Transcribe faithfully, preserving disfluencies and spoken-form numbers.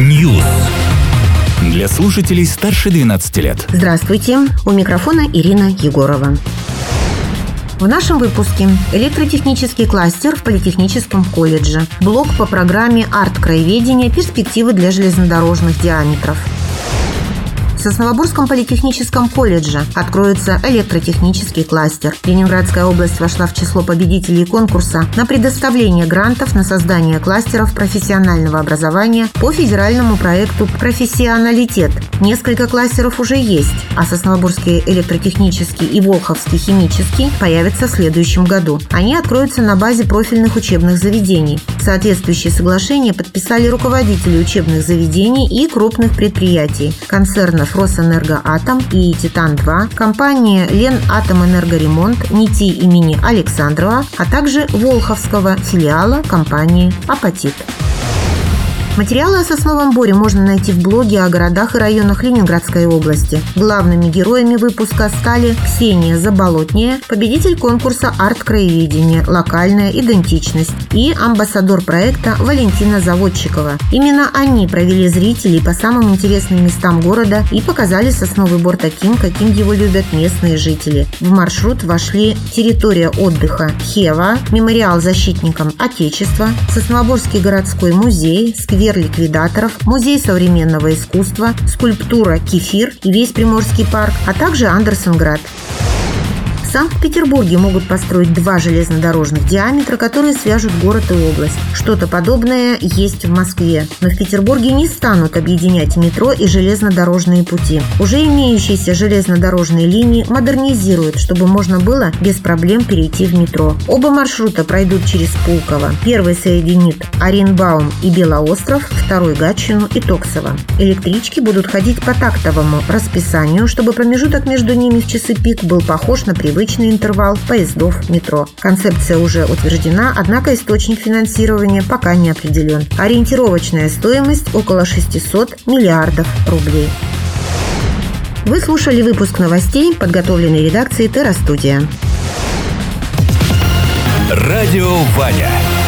News. Для слушателей старше двенадцати лет. Здравствуйте, у микрофона Ирина Егорова. В нашем выпуске электротехнический кластер в Политехническом колледже, блок по программе «Арт-краеведение. Перспективы для железнодорожных диаметров». В Сосновоборском политехническом колледже откроется электротехнический кластер. Ленинградская область вошла в число победителей конкурса на предоставление грантов на создание кластеров профессионального образования по федеральному проекту «Профессионалитет». Несколько кластеров уже есть, а Сосновоборский электротехнический и Волховский химический появятся в следующем году. Они откроются на базе профильных учебных заведений. Соответствующие соглашения подписали руководители учебных заведений и крупных предприятий, концернов «Росэнергоатом» и «Титан-два», компания «Ленатомэнергоремонт», НИТИ имени Александрова, а также Волховского филиала компании «Апатит». Материалы о Сосновом Боре можно найти в блоге о городах и районах Ленинградской области. Главными героями выпуска стали Ксения Заболотняя, победитель конкурса «Арт-краеведение. Локальная идентичность», и амбассадор проекта Валентина Заводчикова. Именно они провели зрителей по самым интересным местам города и показали Сосновый Бор таким, каким его любят местные жители. В маршрут вошли территория отдыха Хева, мемориал защитникам Отечества, Сосновоборский городской музей, сквер ликвидаторов, музей современного искусства, скульптура «Кефир» и весь Приморский парк, а также Андерсенград. В Санкт-Петербурге могут построить два железнодорожных диаметра, которые свяжут город и область. Что-то подобное есть в Москве. Но в Петербурге не станут объединять метро и железнодорожные пути. Уже имеющиеся железнодорожные линии модернизируют, чтобы можно было без проблем перейти в метро. Оба маршрута пройдут через Пулково. Первый соединит Оренбаум и Белоостров, второй – Гатчину и Токсово. Электрички будут ходить по тактовому расписанию, чтобы промежуток между ними в часы пик был похож на привычный интервал поездов метро. Концепция уже утверждена, однако источник финансирования пока не определен. Ориентировочная стоимость около шестьсот миллиардов рублей. Вы слушали выпуск новостей, подготовленный редакцией Терра Студия. Радио Ваня.